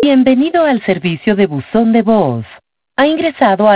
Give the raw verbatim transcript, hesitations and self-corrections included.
Bienvenido al servicio de buzón de voz. Ha ingresado a